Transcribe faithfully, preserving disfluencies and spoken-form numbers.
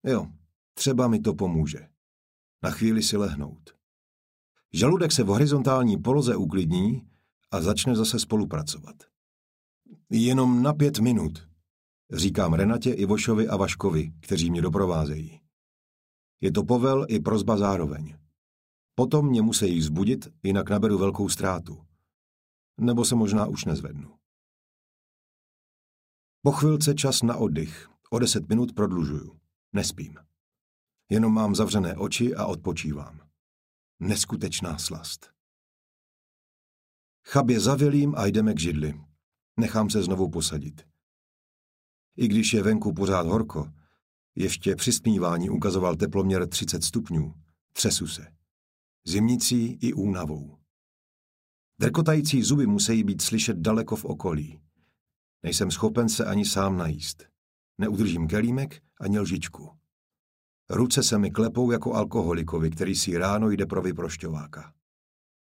Jo, třeba mi to pomůže. Na chvíli si lehnout. Žaludek se v horizontální poloze uklidní a začne zase spolupracovat. Jenom na pět minut, říkám Renatě, Ivošovi a Vaškovi, kteří mě doprovázejí. Je to povel i prosba zároveň. Potom mě musí vzbudit, jinak naberu velkou ztrátu. Nebo se možná už nezvednu. Po chvilce čas na oddych. O deset minut prodlužuju. Nespím. Jenom mám zavřené oči a odpočívám. Neskutečná slast. Chabě zavělím a jdeme k židli. Nechám se znovu posadit. I když je venku pořád horko, ještě při stmívání ukazoval teploměr třicet stupňů, třesu se. Zimnicí i únavou. Drkotající zuby musí být slyšet daleko v okolí. Nejsem schopen se ani sám najíst. Neudržím kelímek ani lžičku. Ruce se mi klepou jako alkoholikovi, který si ráno jde pro vyprošťováka.